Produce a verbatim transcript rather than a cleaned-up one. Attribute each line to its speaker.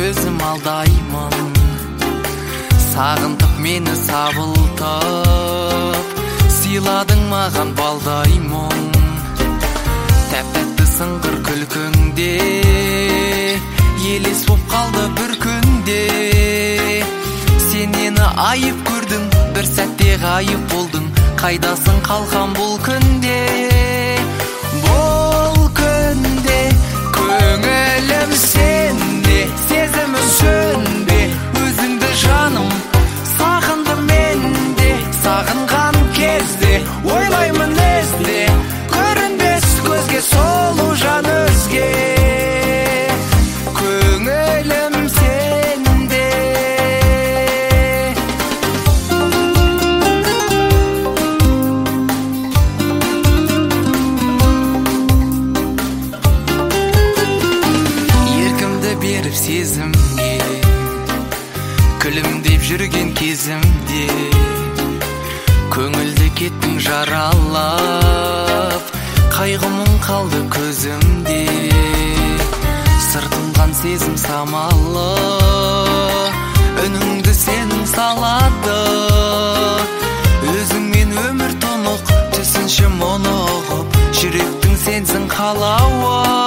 Speaker 1: өзім алдаймын, сағынтып мені сабылтып, сыйладың маған балдай мұң. Тәп-тәтті сыңғыр күлкіңде елес боп қалды бір күнде. Сен мені айып көрдің, бір сәтте ғайып болдың. Қайдасың қалқам бұл күнде? Бұл күнде көңілім сенде, сезімім сөнбе, өзіңді жаным сағынды менде. Сағынған кезде ойлаймын ізде, көрінбес көзге сұлу жан өзге. Көңілім сенде. Еркімді беріп сезімге, күлімдеп жүрген кезімде, көңілді кеттің жаралап, қайғымын қалды көзімде. Сыртынған сезім самалы, үніңді сенің салады. Өзіңмен өмір тұнық, түсінші мұны ұғып, жүректің сенсің қалауы.